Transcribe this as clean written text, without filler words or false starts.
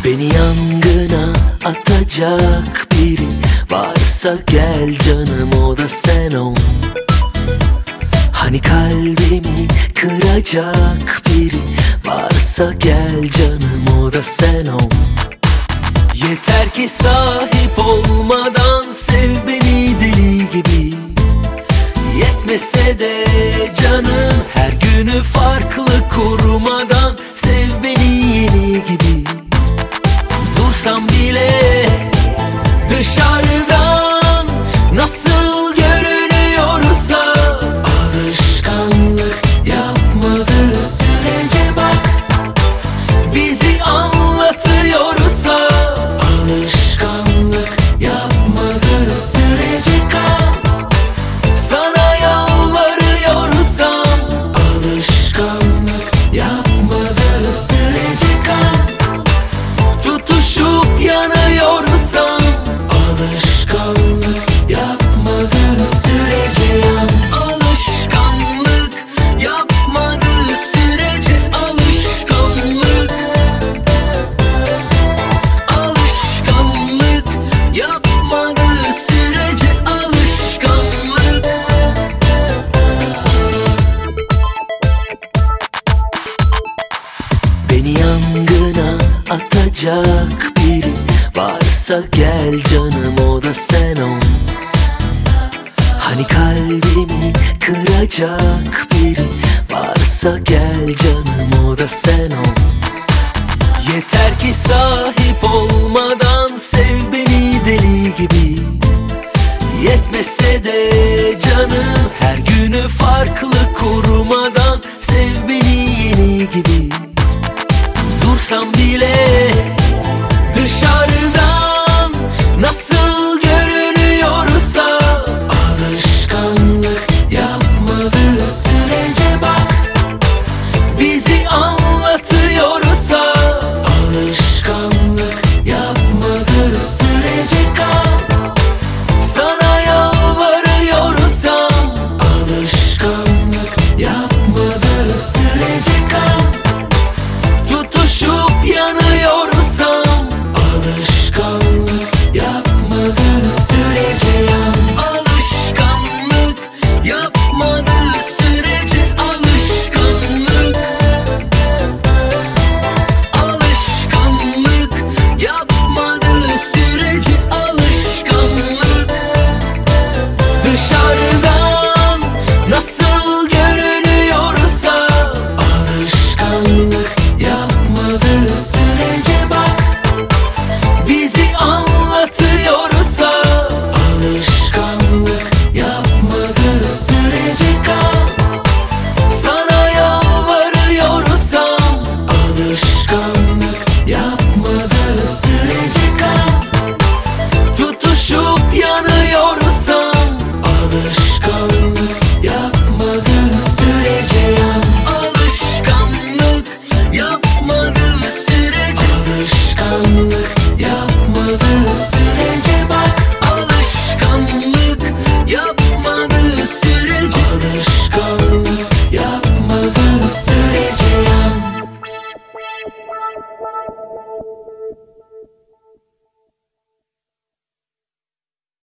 Beni yangına atacak biri varsa gel canım, o da sen ol. Hani kalbimi kıracak biri varsa gel canım, o da sen ol. Yeter ki sahip olmadan sev beni deli gibi. Yetmese de canım her günü farklı kurmadan sev beni yeni gibi. Dursam bile dışarıdan nasıl görünüyorsa, alışkanlık yapmadığı sürece bak, bizi anlatıyorsa, alışkanlık yapmadığı sürece kal. Sana yalvarıyorsam, alışkanlık yapmadığı sürece kal. Tutuşup yanıyorsam, alışkanlık yapmadığı sürece yan. Alışkanlık yapmadığı sürece, alışkanlık. Alışkanlık yapmadığı sürece, alışkanlık. Beni yangına atacak biri varsa gel canım, o da sen ol. Hani kalbimi kıracak biri varsa gel canım, o da sen ol. Yeter ki sahip olmadan sev beni deli gibi. Yetmese de canım her günü farklı kurmadan sev beni yeni gibi. Dursam bile dışarıdan nasıl görünüyorsa, alışkanlık yapmadığı sürece bak, bizi anlatıyorsa, alışkanlık yapmadığı sürece kal. Sana yalvarıyorsam, alışkanlık yapmadığı sürece kal. Tutuşup yanıyorsam, alışkanlık yapmadığı sürece yan. Alışkanlık yapmadığı sürece, alışkanlık. Alışkanlık yapmadığı sürece, alışkanlık. Dışarıdan nasıl görünüyorsa, alışkanlık yapmadığı sürece bak, bizi anlatıyorsa, alışkanlık yapmadığı sürece kal. Sana yalvarıyorsam, alışkanlık yapmadığı sürece kal. Tutuşup yanıyorsam, alışkanlık yapmadığı sürece yan. Alışkanlık yapmadığı sürece, alışkanlık yapmadığı sürece bak, alışkanlık yapmadığı sürece, alışkanlık yapmadığı sürece yan.